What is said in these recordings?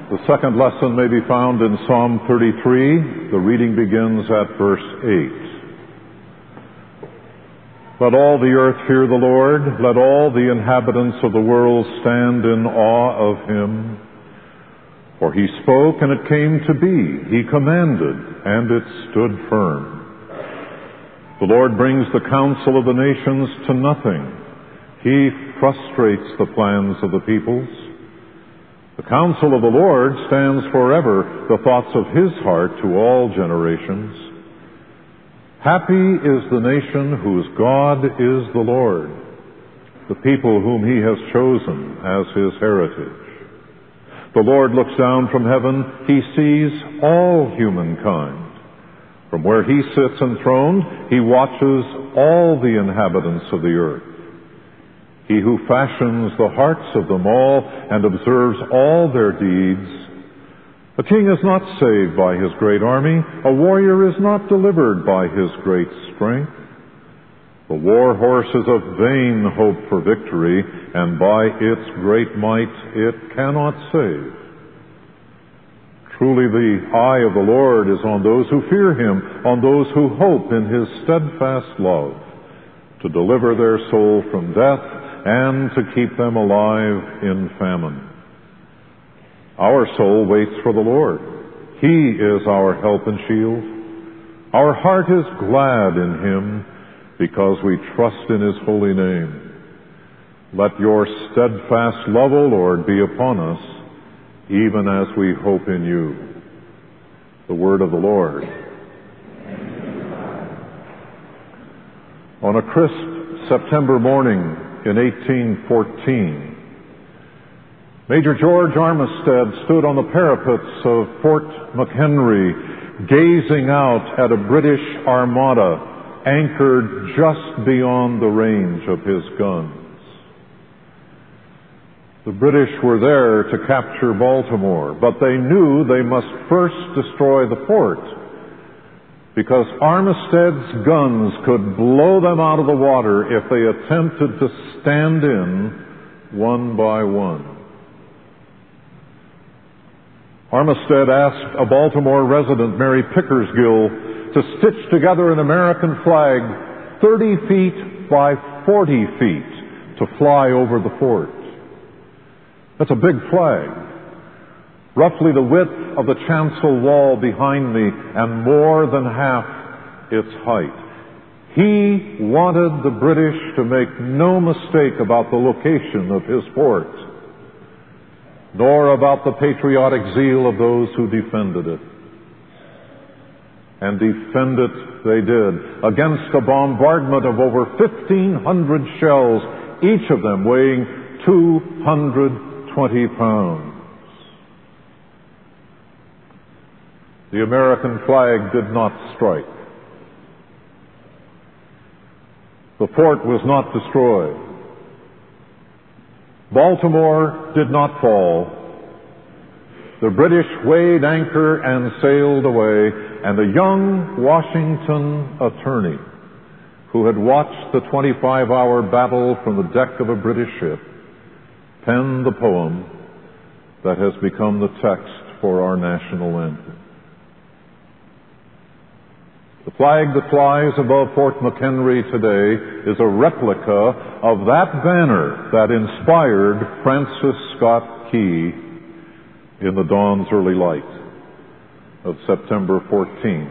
The second lesson may be found in Psalm 33. The reading begins at verse 8. Let all the earth fear the Lord. Let all the inhabitants of the world stand in awe of him. For he spoke, and it came to be. He commanded, and it stood firm. The Lord brings the counsel of the nations to nothing. He frustrates the plans of the peoples. The counsel of the Lord stands forever, the thoughts of his heart to all generations. Happy is the nation whose God is the Lord, the people whom he has chosen as his heritage. The Lord looks down from heaven. He sees all humankind. From where he sits enthroned, he watches all the inhabitants of the earth. He who fashions the hearts of them all and observes all their deeds. A king is not saved by his great army. A warrior is not delivered by his great strength. The war horse is a vain hope for victory, and by its great might it cannot save. Truly the eye of the Lord is on those who fear him, on those who hope in his steadfast love, to deliver their soul from death and to keep them alive in famine. Our soul waits for the Lord. He is our help and shield. Our heart is glad in him because we trust in his holy name. Let your steadfast love, O Lord, be upon us, even as we hope in you. The word of the Lord. On a crisp September morning in 1814, Major George Armistead stood on the parapets of Fort McHenry, gazing out at a British armada anchored just beyond the range of his guns. The British were there to capture Baltimore, but they knew they must first destroy the fort, because Armistead's guns could blow them out of the water if they attempted to stand in one by one. Armistead asked a Baltimore resident, Mary Pickersgill, to stitch together an American flag 30 feet by 40 feet to fly over the fort. That's a big flag, roughly the width of the chancel wall behind me and more than half its height. He wanted the British to make no mistake about the location of his fort, nor about the patriotic zeal of those who defended it. And defend it they did, against a bombardment of over 1,500 shells, each of them weighing 220 pounds. The American flag did not strike. The fort was not destroyed. Baltimore did not fall. The British weighed anchor and sailed away, and a young Washington attorney who had watched the 25-hour battle from the deck of a British ship penned the poem that has become the text for our national anthem. The flag that flies above Fort McHenry today is a replica of that banner that inspired Francis Scott Key in the dawn's early light of September 14,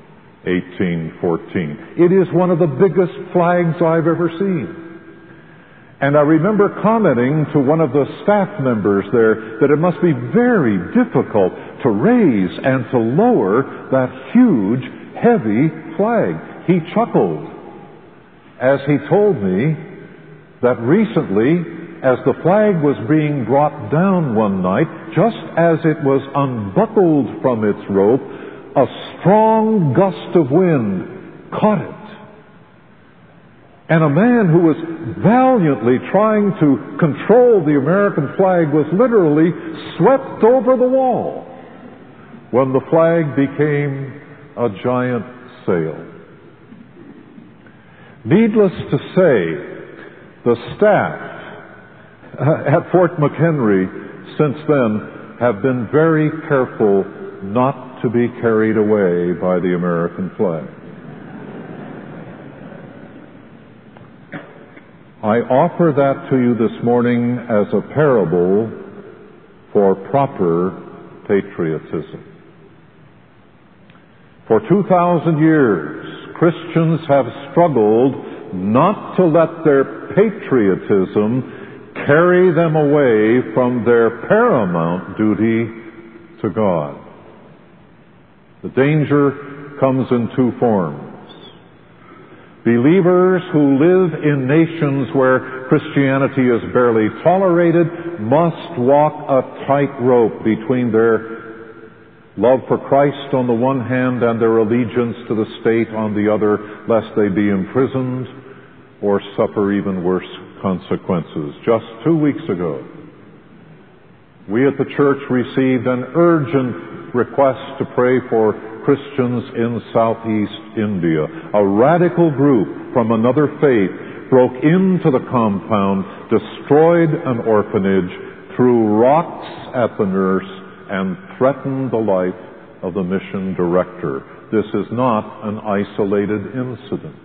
1814. It is one of the biggest flags I've ever seen. And I remember commenting to one of the staff members there that it must be very difficult to raise and to lower that huge, heavy flag. He chuckled as he told me that recently, as the flag was being brought down one night, just as it was unbuckled from its rope, a strong gust of wind caught it. And a man who was valiantly trying to control the American flag was literally swept over the wall when the flag became a giant sail. Needless to say, the staff at Fort McHenry since then have been very careful not to be carried away by the American flag. I offer that to you this morning as a parable for proper patriotism. For 2,000 years, Christians have struggled not to let their patriotism carry them away from their paramount duty to God. The danger comes in two forms. Believers who live in nations where Christianity is barely tolerated must walk a tightrope between their love for Christ on the one hand and their allegiance to the state on the other, lest they be imprisoned or suffer even worse consequences. Just 2 weeks ago, we at the church received an urgent request to pray for Christians in southeast India. A radical group from another faith broke into the compound, destroyed an orphanage, threw rocks at the nurse, and threatened the life of the mission director. This is not an isolated incident.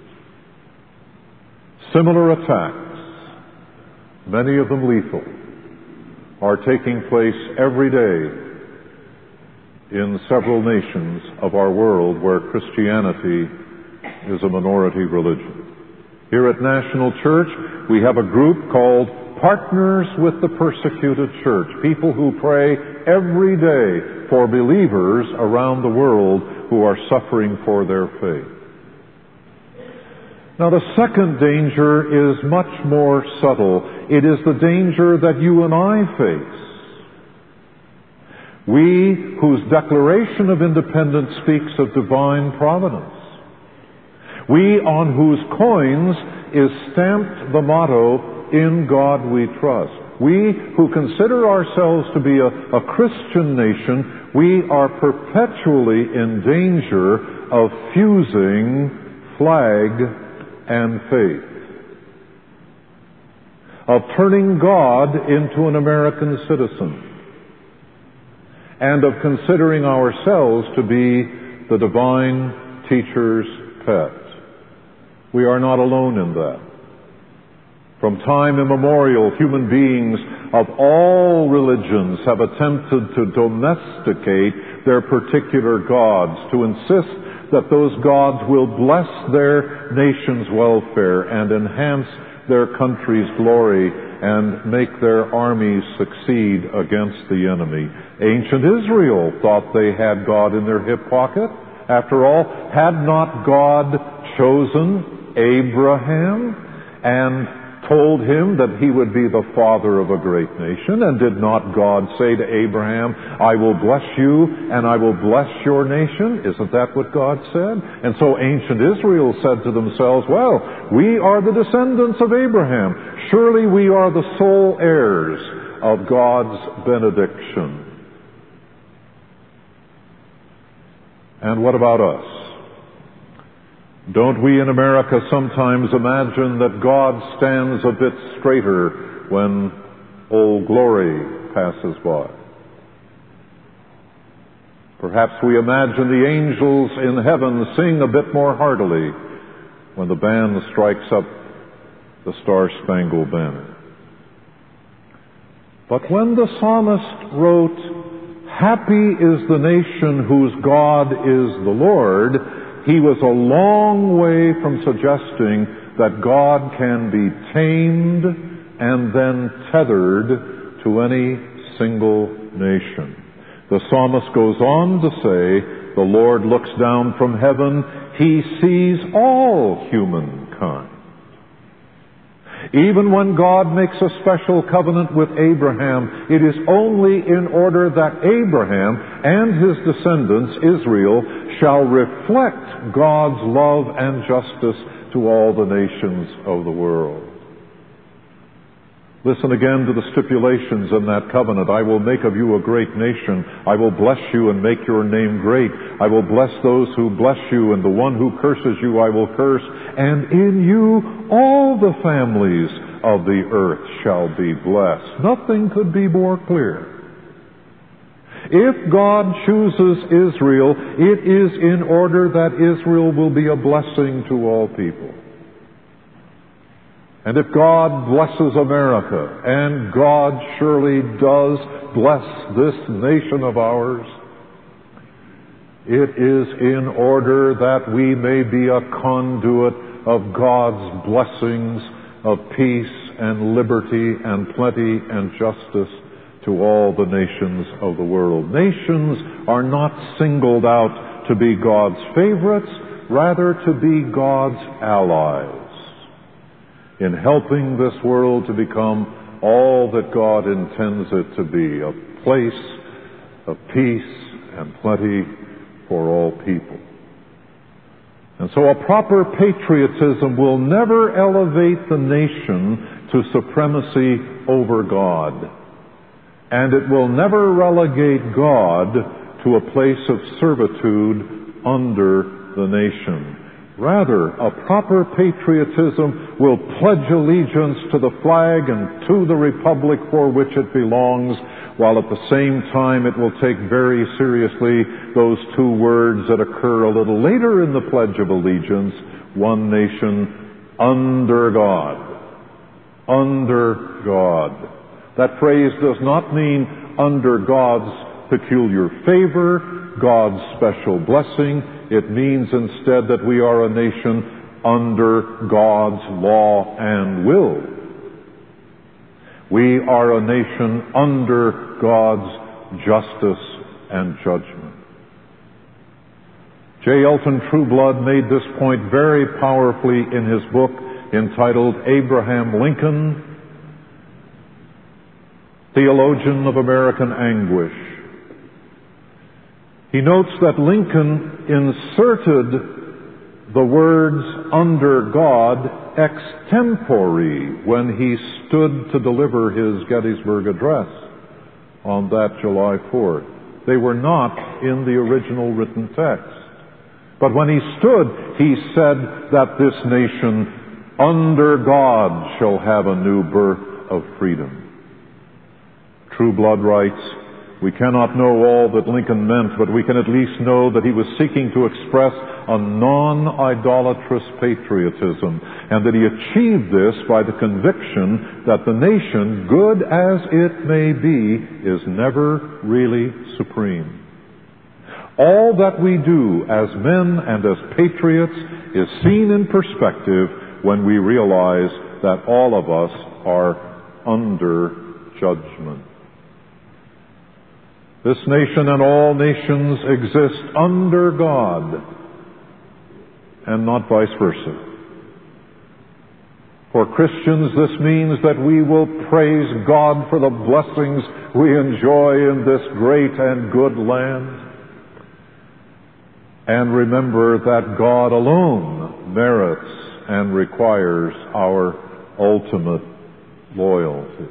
Similar attacks, many of them lethal, are taking place every day in several nations of our world where Christianity is a minority religion. Here at National Church, we have a group called Partners with the Persecuted Church, people who pray every day for believers around the world who are suffering for their faith. Now, the second danger is much more subtle. It is the danger that you and I face. We, whose Declaration of Independence speaks of divine providence. We, on whose coins is stamped the motto, "In God we trust." We, who consider ourselves to be a Christian nation, we are perpetually in danger of fusing flag and faith, of turning God into an American citizen, and of considering ourselves to be the divine teacher's pet. We are not alone in that. From time immemorial, human beings of all religions have attempted to domesticate their particular gods, to insist that those gods will bless their nation's welfare and enhance their country's glory and make their armies succeed against the enemy. Ancient Israel thought they had God in their hip pocket. After all, had not God chosen Abraham and told him that he would be the father of a great nation? And did not God say to Abraham, "I will bless you and I will bless your nation"? Isn't that what God said? And so ancient Israel said to themselves, well, we are the descendants of Abraham. Surely we are the sole heirs of God's benediction. And what about us? Don't we in America sometimes imagine that God stands a bit straighter when Old Glory passes by? Perhaps we imagine the angels in heaven sing a bit more heartily when the band strikes up the Star-Spangled Banner. But when the psalmist wrote, "Happy is the nation whose God is the Lord," he was a long way from suggesting that God can be tamed and then tethered to any single nation. The psalmist goes on to say, "The Lord looks down from heaven, he sees all humankind." Even when God makes a special covenant with Abraham, it is only in order that Abraham and his descendants, Israel, shall reflect God's love and justice to all the nations of the world. Listen again to the stipulations in that covenant. "I will make of you a great nation. I will bless you and make your name great. I will bless those who bless you, and the one who curses you I will curse. And in you all the families of the earth shall be blessed." Nothing could be more clear. If God chooses Israel, it is in order that Israel will be a blessing to all people. And if God blesses America, and God surely does bless this nation of ours, it is in order that we may be a conduit of God's blessings of peace and liberty and plenty and justice to all the nations of the world. Nations are not singled out to be God's favorites, rather to be God's allies in helping this world to become all that God intends it to be, a place of peace and plenty for all people. And so a proper patriotism will never elevate the nation to supremacy over God. And it will never relegate God to a place of servitude under the nation. Rather, a proper patriotism will pledge allegiance to the flag and to the republic for which it belongs, while at the same time it will take very seriously those two words that occur a little later in the Pledge of Allegiance: one nation under God. Under God. That phrase does not mean under God's peculiar favor, God's special blessing. It means instead that we are a nation under God's law and will. We are a nation under God's justice and judgment. J. Elton Trueblood made this point very powerfully in his book entitled Abraham Lincoln, Theologian of American Anguish. He notes that Lincoln inserted the words under God extempore when he stood to deliver his Gettysburg Address on that July 4th. They were not in the original written text. But when he stood, he said that this nation under God shall have a new birth of freedom. Trueblood writes, "We cannot know all that Lincoln meant, but we can at least know that he was seeking to express a non-idolatrous patriotism, and that he achieved this by the conviction that the nation, good as it may be, is never really supreme. All that we do as men and as patriots is seen in perspective when we realize that all of us are under judgment. This nation and all nations exist under God, and not vice versa. For Christians, this means that we will praise God for the blessings we enjoy in this great and good land, and remember that God alone merits and requires our ultimate loyalty.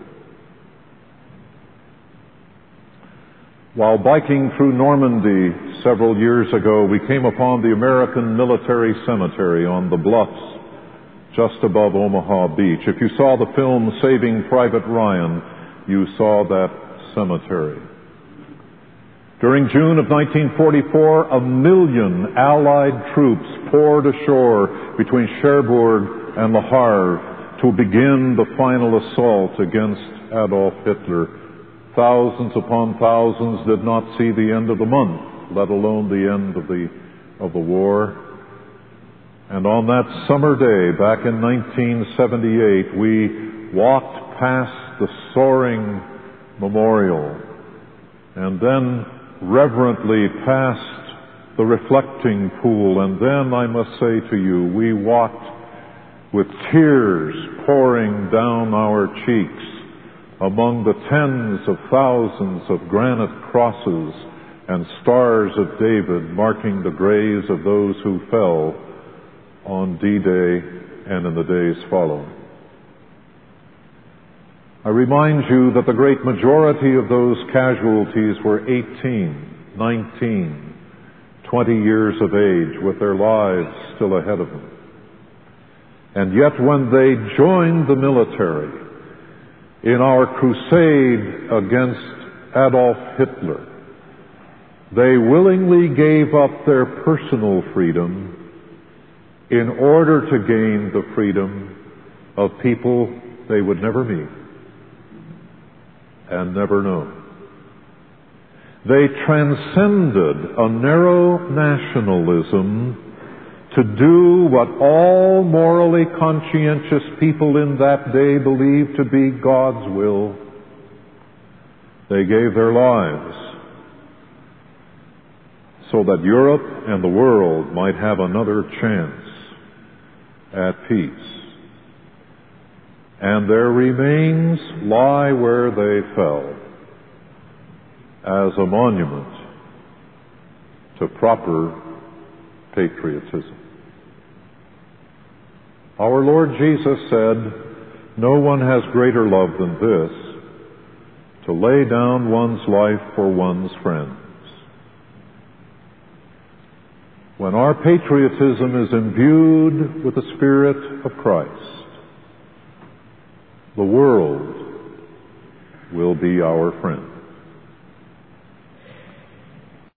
While biking through Normandy several years ago, we came upon the American Military Cemetery on the bluffs just above Omaha Beach. If you saw the film Saving Private Ryan, you saw that cemetery. During June of 1944, 1 million Allied troops poured ashore between Cherbourg and Le Havre to begin the final assault against Adolf Hitler. Thousands upon thousands did not see the end of the month, let alone the end of the war. And on that summer day, back in 1978, we walked past the soaring memorial and then reverently past the reflecting pool. And then, I must say to you, we walked with tears pouring down our cheeks among the tens of thousands of granite crosses and stars of David marking the graves of those who fell on D-Day and in the days following. I remind you that the great majority of those casualties were 18, 19, 20 years of age with their lives still ahead of them. And yet when they joined the military in our crusade against Adolf Hitler, They willingly gave up their personal freedom in order to gain the freedom of people they would never meet and never know. They transcended a narrow nationalism to do what all morally conscientious people in that day believed to be God's will. They gave their lives so that Europe and the world might have another chance at peace. And their remains lie where they fell as a monument to proper patriotism. Our Lord Jesus said, "No one has greater love than this, to lay down one's life for one's friends." When our patriotism is imbued with the Spirit of Christ, the world will be our friend.